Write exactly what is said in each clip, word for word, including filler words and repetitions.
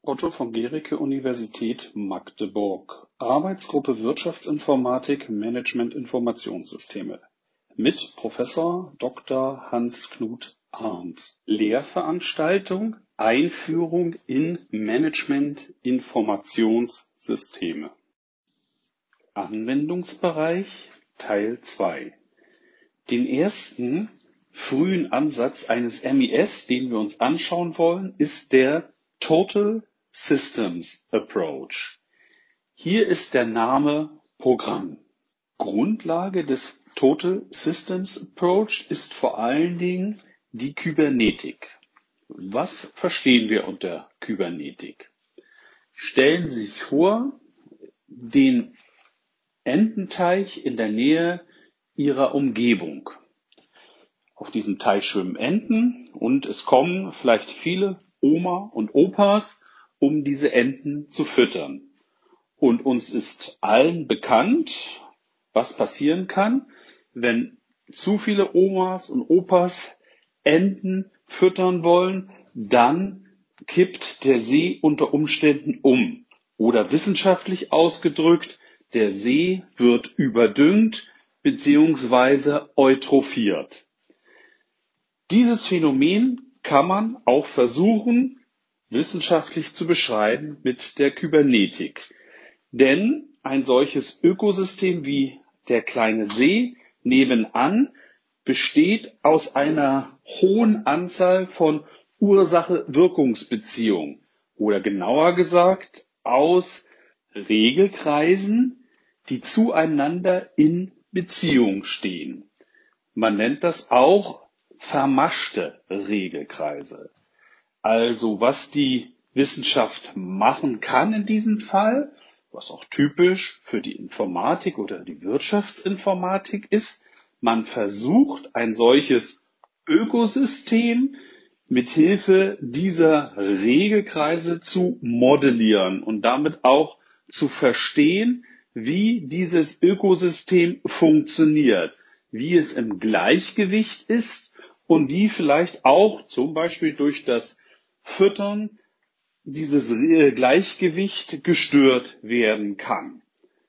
Otto von Guericke, Universität Magdeburg. Arbeitsgruppe Wirtschaftsinformatik, Management Informationssysteme mit Professor Doktor Hans-Knut Arndt. Lehrveranstaltung Einführung in Management Informationssysteme. Anwendungsbereich Teil zwei. Den ersten frühen Ansatz eines M I S, den wir uns anschauen wollen, ist der Total Systems Approach. Hier ist der Name Programm. Grundlage des Total Systems Approach ist vor allen Dingen die Kybernetik. Was verstehen wir unter Kybernetik? Stellen Sie sich vor, den Ententeich in der Nähe Ihrer Umgebung. Auf diesem Teich schwimmen Enten und es kommen vielleicht viele Oma und Opas, um diese Enten zu füttern. Und uns ist allen bekannt, was passieren kann, wenn zu viele Omas und Opas Enten füttern wollen, dann kippt der See unter Umständen um. Oder wissenschaftlich ausgedrückt, der See wird überdüngt bzw. eutrophiert. Dieses Phänomen kann man auch versuchen, wissenschaftlich zu beschreiben mit der Kybernetik. Denn ein solches Ökosystem wie der kleine See nebenan besteht aus einer hohen Anzahl von Ursache-Wirkungsbeziehungen oder genauer gesagt aus Regelkreisen, die zueinander in Beziehung stehen. Man nennt das auch vermaschte Regelkreise. Also was die Wissenschaft machen kann in diesem Fall, was auch typisch für die Informatik oder die Wirtschaftsinformatik ist, man versucht ein solches Ökosystem mit Hilfe dieser Regelkreise zu modellieren und damit auch zu verstehen, wie dieses Ökosystem funktioniert, wie es im Gleichgewicht ist und wie vielleicht auch zum Beispiel durch das Füttern dieses Gleichgewicht gestört werden kann.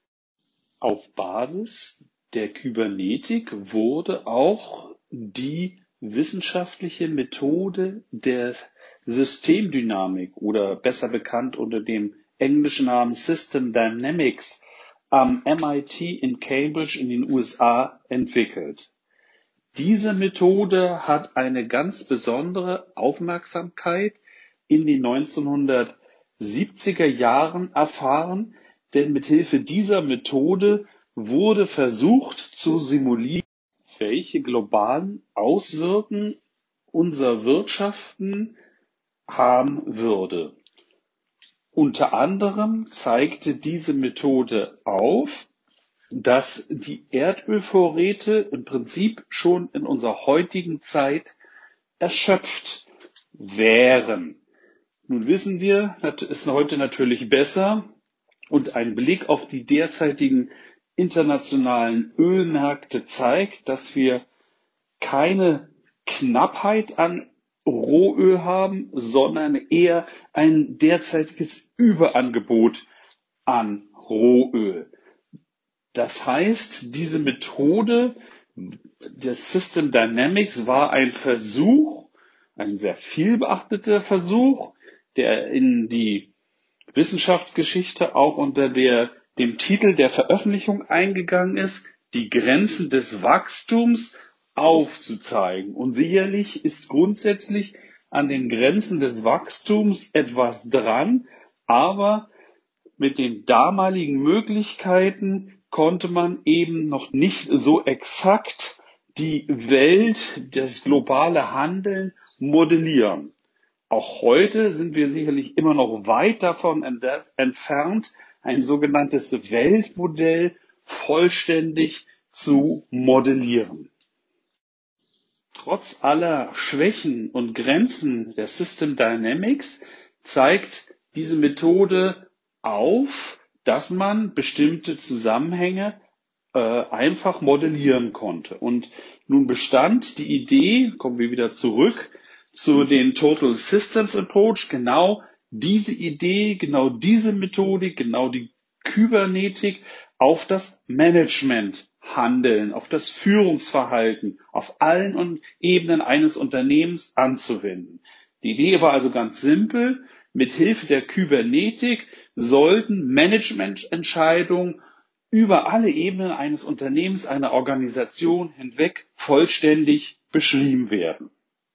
Auf Basis der Kybernetik wurde auch die wissenschaftliche Methode der Systemdynamik oder besser bekannt unter dem englischen Namen System Dynamics am M I T in Cambridge in den U S A entwickelt. Diese Methode hat eine ganz besondere Aufmerksamkeit in den neunzehnhundertsiebziger Jahren erfahren, denn mithilfe dieser Methode wurde versucht zu simulieren, welche globalen Auswirkungen unser Wirtschaften haben würde. Unter anderem zeigte diese Methode auf, dass die Erdölvorräte im Prinzip schon in unserer heutigen Zeit erschöpft wären. Nun wissen wir, das ist heute natürlich besser und ein Blick auf die derzeitigen internationalen Ölmärkte zeigt, dass wir keine Knappheit an Rohöl haben, sondern eher ein derzeitiges Überangebot an Rohöl. Das heißt, diese Methode des System Dynamics war ein Versuch, ein sehr viel beachteter Versuch, der in die Wissenschaftsgeschichte auch unter der, dem Titel der Veröffentlichung eingegangen ist, die Grenzen des Wachstums aufzuzeigen. Und sicherlich ist grundsätzlich an den Grenzen des Wachstums etwas dran, aber mit den damaligen Möglichkeiten konnte man eben noch nicht so exakt die Welt, das globale Handeln modellieren. Auch heute sind wir sicherlich immer noch weit davon entfernt, ein sogenanntes Weltmodell vollständig zu modellieren. Trotz aller Schwächen und Grenzen der System Dynamics zeigt diese Methode auf, dass man bestimmte Zusammenhänge äh, einfach modellieren konnte. Und nun bestand die Idee, kommen wir wieder zurück, zu den Total Systems Approach, genau diese Idee, genau diese Methodik, genau die Kybernetik auf das Managementhandeln, auf das Führungsverhalten, auf allen Ebenen eines Unternehmens anzuwenden. Die Idee war also ganz simpel. Mit Hilfe der Kybernetik sollten Managemententscheidungen über alle Ebenen eines Unternehmens, einer Organisation hinweg vollständig beschrieben werden.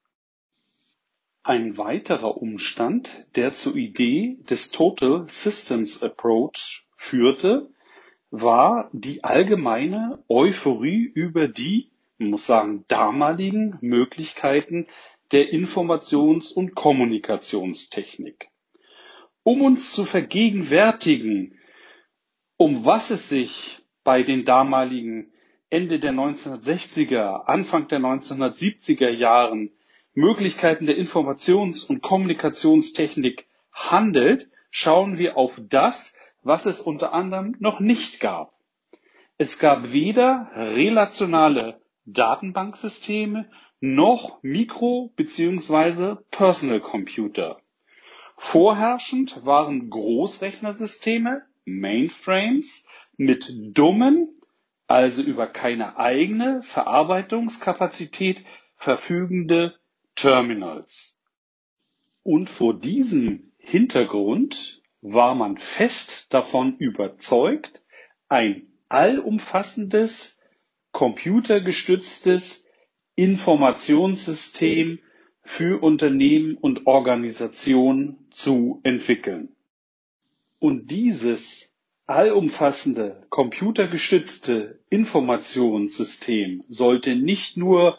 Ein weiterer Umstand, der zur Idee des Total Systems Approach führte, war die allgemeine Euphorie über die, man muss sagen, damaligen Möglichkeiten der Informations- und Kommunikationstechnik. Um uns zu vergegenwärtigen, um was es sich bei den damaligen Ende der neunzehnhundertsechziger, Anfang der neunzehnhundertsiebziger Jahren Möglichkeiten der Informations- und Kommunikationstechnik handelt, schauen wir auf das, was es unter anderem noch nicht gab. Es gab weder relationale Datenbanksysteme noch Mikro- bzw. Personal Computer. Vorherrschend waren Großrechnersysteme, Mainframes, mit dummen, also über keine eigene Verarbeitungskapazität verfügende Terminals. Und vor diesem Hintergrund war man fest davon überzeugt, ein allumfassendes, computergestütztes Informationssystem für Unternehmen und Organisationen zu entwickeln. Und dieses allumfassende, computergestützte Informationssystem sollte nicht nur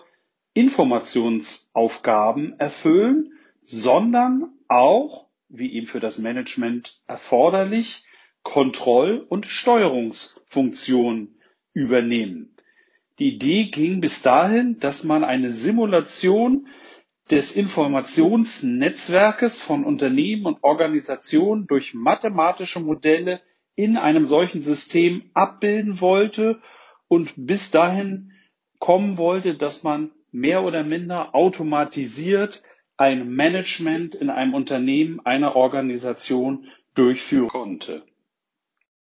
Informationsaufgaben erfüllen, sondern auch, wie eben für das Management erforderlich, Kontroll- und Steuerungsfunktionen übernehmen. Die Idee ging bis dahin, dass man eine Simulation des Informationsnetzwerkes von Unternehmen und Organisationen durch mathematische Modelle in einem solchen System abbilden wollte und bis dahin kommen wollte, dass man mehr oder minder automatisiert ein Management in einem Unternehmen, einer Organisation durchführen konnte.